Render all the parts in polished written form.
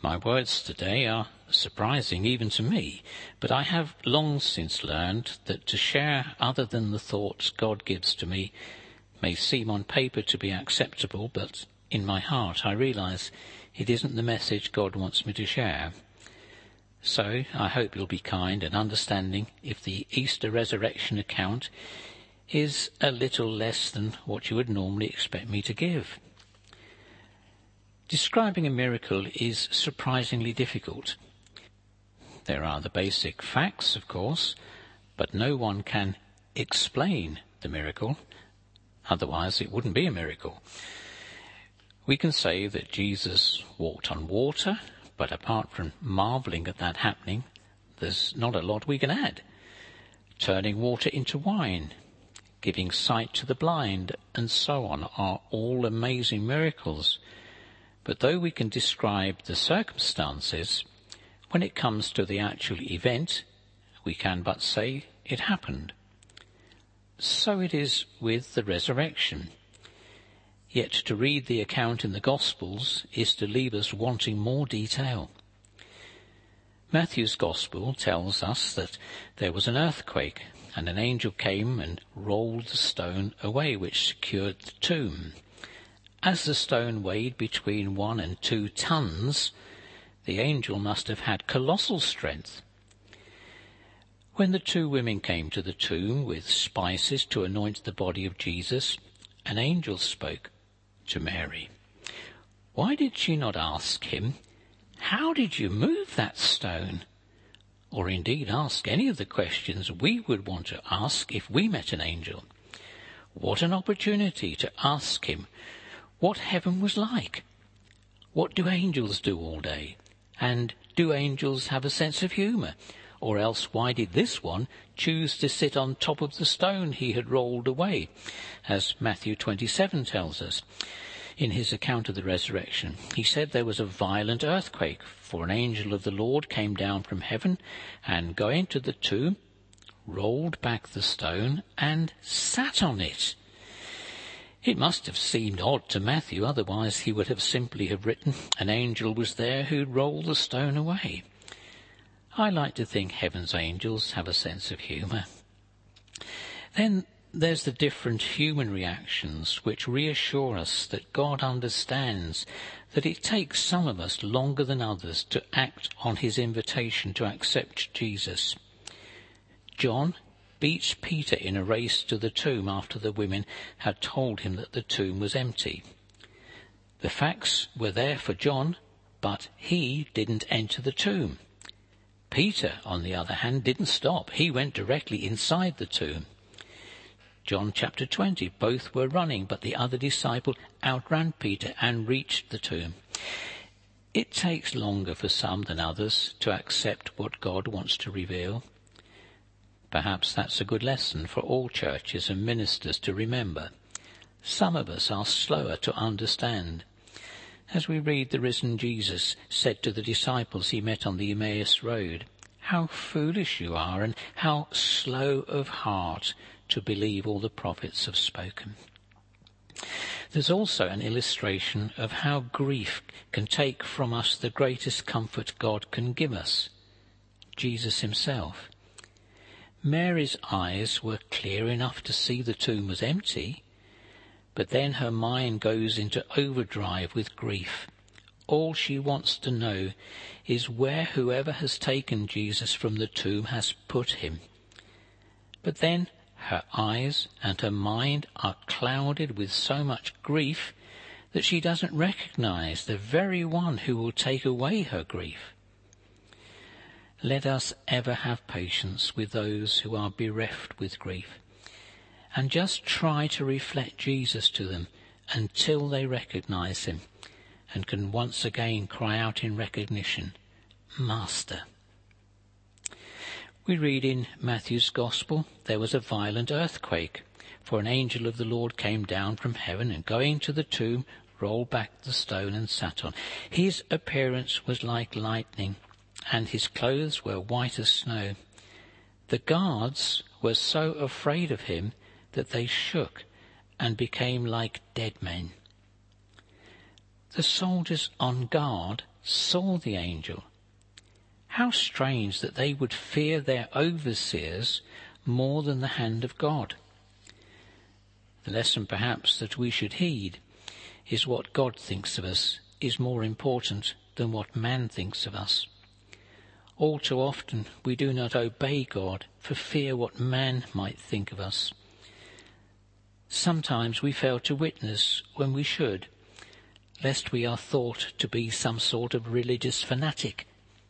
My words today are surprising even to me, but I have long since learned that to share other than the thoughts God gives to me may seem on paper to be acceptable, but in my heart I realize it isn't the message God wants me to share. So I hope you'll be kind and understanding if the Easter resurrection account is a little less than what you would normally expect me to give. Describing a miracle is surprisingly difficult. There are the basic facts, of course, but no one can explain the miracle, otherwise it wouldn't be a miracle. We can say that Jesus walked on water, but apart from marvelling at that happening, there's not a lot we can add. Turning water into wine, giving sight to the blind, and so on are all amazing miracles. But though we can describe the circumstances, when it comes to the actual event, we can but say it happened. So it is with the resurrection. Yet to read the account in the Gospels is to leave us wanting more detail. Matthew's Gospel tells us that there was an earthquake, and an angel came and rolled the stone away which secured the tomb. As the stone weighed between 1 and 2 tons, the angel must have had colossal strength. When the 2 women came to the tomb with spices to anoint the body of Jesus, an angel spoke to Mary. Why did she not ask him, "How did you move that stone?" Or indeed ask any of the questions we would want to ask if we met an angel. What an opportunity to ask him what heaven was like. What do angels do all day? And do angels have a sense of humour? Or else why did this one choose to sit on top of the stone he had rolled away, as Matthew 27 tells us? In his account of the resurrection, he said there was a violent earthquake, for an angel of the Lord came down from heaven and, going to the tomb, rolled back the stone and sat on it. It must have seemed odd to Matthew, otherwise he would have simply have written, an angel was there who rolled the stone away. I like to think heaven's angels have a sense of humour. Then there's the different human reactions which reassure us that God understands that it takes some of us longer than others to act on his invitation to accept Jesus. John beats Peter in a race to the tomb after the women had told him that the tomb was empty. The facts were there for John, but he didn't enter the tomb. Peter, on the other hand, didn't stop. He went directly inside the tomb. John chapter 20, both were running, but the other disciple outran Peter and reached the tomb. It takes longer for some than others to accept what God wants to reveal. Perhaps that's a good lesson for all churches and ministers to remember. Some of us are slower to understand. As we read, the risen Jesus said to the disciples he met on the Emmaus Road, "How foolish you are, and how slow of heart to believe all the prophets have spoken." There's also an illustration of how grief can take from us the greatest comfort God can give us, Jesus himself. Mary's eyes were clear enough to see the tomb was empty, but then her mind goes into overdrive with grief. All she wants to know is where whoever has taken Jesus from the tomb has put him. But then her eyes and her mind are clouded with so much grief that she doesn't recognize the very one who will take away her grief. Let us ever have patience with those who are bereft with grief, and just try to reflect Jesus to them until they recognize him and can once again cry out in recognition, "Master." We read in Matthew's Gospel, there was a violent earthquake, for an angel of the Lord came down from heaven and, going to the tomb, rolled back the stone and sat on. His appearance was like lightning, and his clothes were white as snow. The guards were so afraid of him that they shook and became like dead men. The soldiers on guard saw the angel. How strange that they would fear their overseers more than the hand of God. The lesson perhaps that we should heed is what God thinks of us is more important than what man thinks of us. All too often we do not obey God for fear what man might think of us. Sometimes we fail to witness when we should, lest we are thought to be some sort of religious fanatic.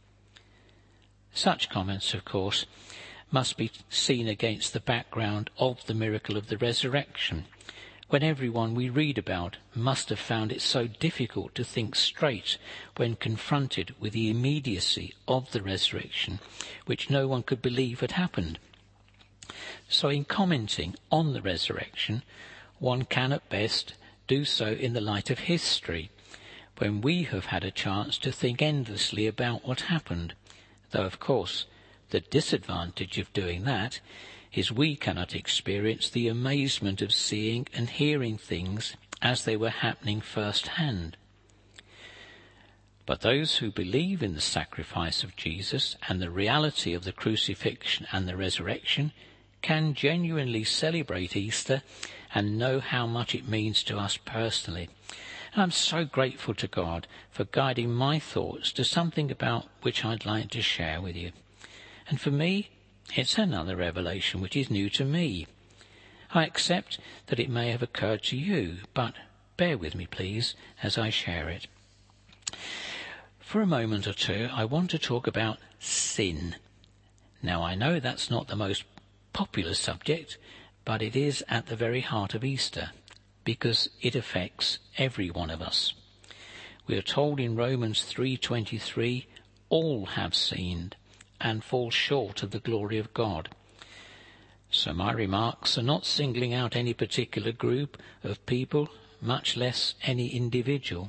Such comments, of course, must be seen against the background of the miracle of the resurrection, when everyone we read about must have found it so difficult to think straight when confronted with the immediacy of the resurrection, which no one could believe had happened. So in commenting on the resurrection, one can at best do so in the light of history, when we have had a chance to think endlessly about what happened, though of course the disadvantage of doing that is we cannot experience the amazement of seeing and hearing things as they were happening firsthand. But those who believe in the sacrifice of Jesus and the reality of the crucifixion and the resurrection can genuinely celebrate Easter and know how much it means to us personally. And I'm so grateful to God for guiding my thoughts to something about which I'd like to share with you. And for me, it's another revelation which is new to me. I accept that it may have occurred to you, but bear with me, please, as I share it. For a moment or two, I want to talk about sin. Now, I know that's not the most popular subject, but it is at the very heart of Easter, because it affects every one of us. We are told in Romans 3:23, all have sinned and fall short of the glory of God. So my remarks are not singling out any particular group of people, much less any individual.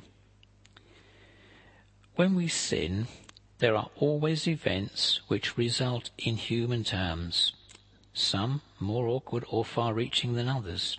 When we sin, there are always events which result in human terms, some more awkward or far-reaching than others.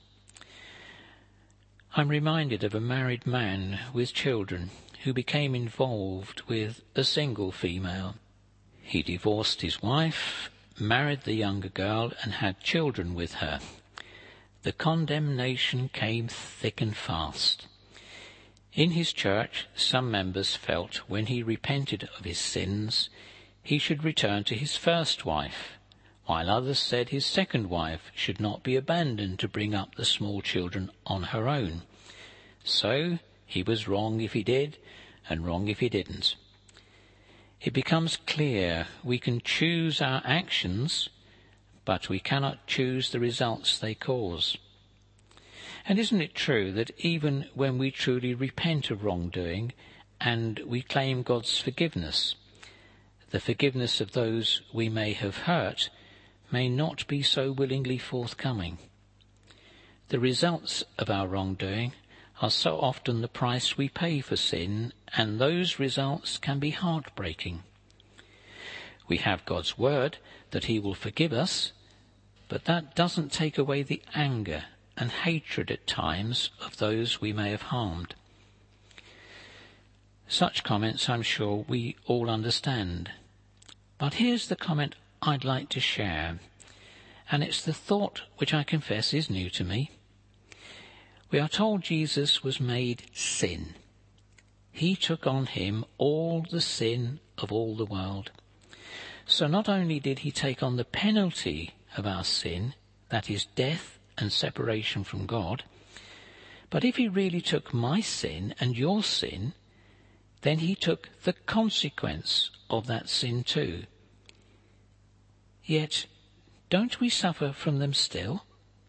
I'm reminded of a married man with children who became involved with a single female. He divorced his wife, married the younger girl, and had children with her. The condemnation came thick and fast. In his church, some members felt when he repented of his sins, he should return to his first wife, while others said his second wife should not be abandoned to bring up the small children on her own. So he was wrong if he did, and wrong if he didn't. It becomes clear we can choose our actions, but we cannot choose the results they cause. And isn't it true that even when we truly repent of wrongdoing and we claim God's forgiveness, the forgiveness of those we may have hurt may not be so willingly forthcoming? The results of our wrongdoing are so often the price we pay for sin, and those results can be heartbreaking. We have God's word that he will forgive us, but that doesn't take away the anger and hatred at times of those we may have harmed. Such comments I'm sure we all understand. But here's the comment I'd like to share, and it's the thought which I confess is new to me. We are told Jesus was made sin. He took on him all the sin of all the world. So not only did he take on the penalty of our sin, that is death and separation from God, but if he really took my sin and your sin, then he took the consequence of that sin too. Yet, don't we suffer from them still?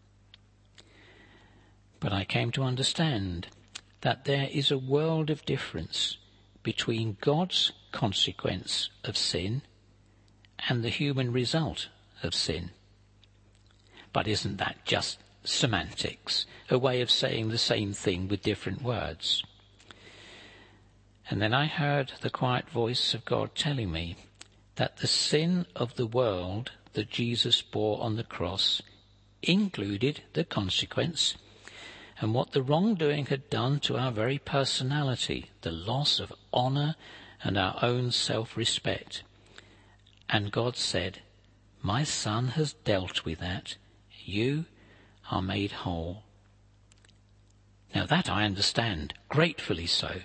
But I came to understand that there is a world of difference between God's consequence of sin and the human result of sin. But isn't that just semantics, a way of saying the same thing with different words? And then I heard the quiet voice of God telling me that the sin of the world that Jesus bore on the cross included the consequence, and what the wrongdoing had done to our very personality, the loss of honour and our own self-respect. And God said, "My Son has dealt with that. You are made whole." Now that I understand, gratefully so.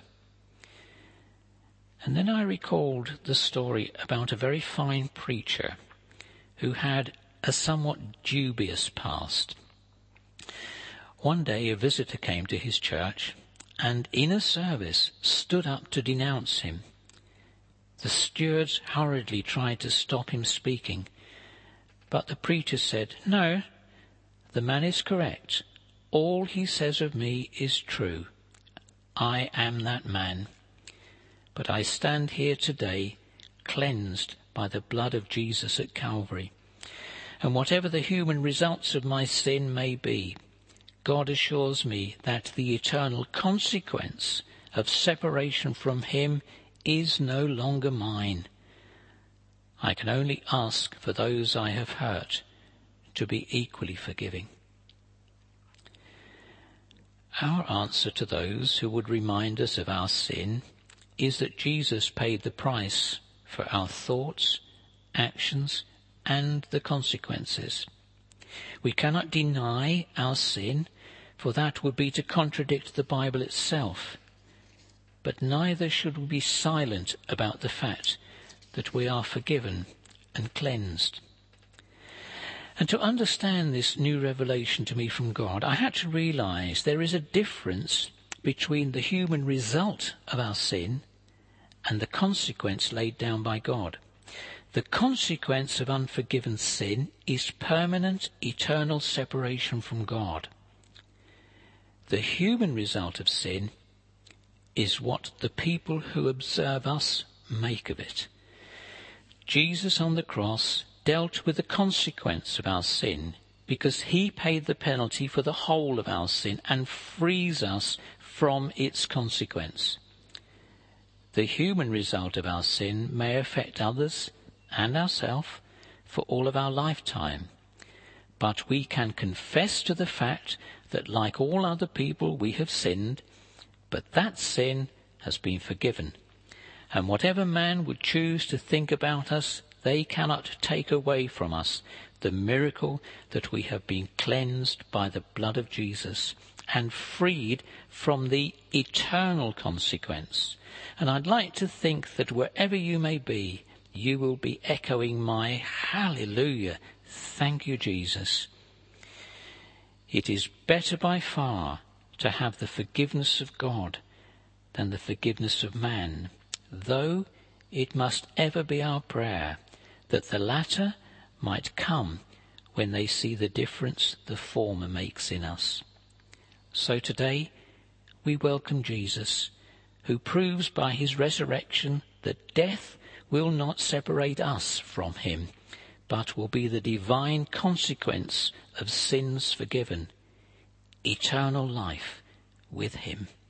And then I recalled the story about a very fine preacher who had a somewhat dubious past. One day a visitor came to his church and in a service stood up to denounce him. The stewards hurriedly tried to stop him speaking, but the preacher said, "No, the man is correct. All he says of me is true. I am that man. But I stand here today cleansed by the blood of Jesus at Calvary. And whatever the human results of my sin may be, God assures me that the eternal consequence of separation from him is no longer mine. I can only ask for those I have hurt to be equally forgiving." Our answer to those who would remind us of our sin is that Jesus paid the price for our thoughts, actions, and the consequences. We cannot deny our sin, for that would be to contradict the Bible itself. But neither should we be silent about the fact that we are forgiven and cleansed. And to understand this new revelation to me from God, I had to realize there is a difference between the human result of our sin and the consequence laid down by God. The consequence of unforgiven sin is permanent, eternal separation from God. The human result of sin is what the people who observe us make of it. Jesus on the cross dealt with the consequence of our sin because he paid the penalty for the whole of our sin and frees us from its consequence. The human result of our sin may affect others and ourselves for all of our lifetime, but we can confess to the fact that like all other people we have sinned, but that sin has been forgiven. And whatever man would choose to think about us, they cannot take away from us the miracle that we have been cleansed by the blood of Jesus and freed from the eternal consequence. And I'd like to think that wherever you may be, you will be echoing my hallelujah. Thank you, Jesus. It is better by far to have the forgiveness of God than the forgiveness of man, though it must ever be our prayer that the latter might come when they see the difference the former makes in us. So today we welcome Jesus, who proves by his resurrection that death will not separate us from him, but will be the divine consequence of sins forgiven, eternal life with him.